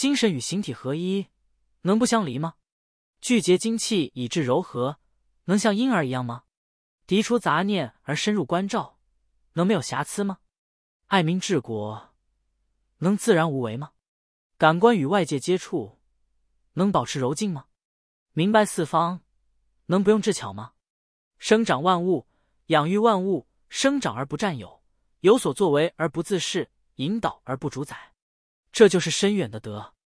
精神与形体合一，能不相离吗？聚结精气以致柔和，能像婴儿一样吗？涤除杂念而深入关照，能没有瑕疵吗？爱民治国，能自然无为吗？感官与外界接触，能保持柔静吗？明白四方，能不用智巧吗？生长万物，养育万物，生长而不占有，有所作为而不自恃，引导而不主宰，这就是深远的德。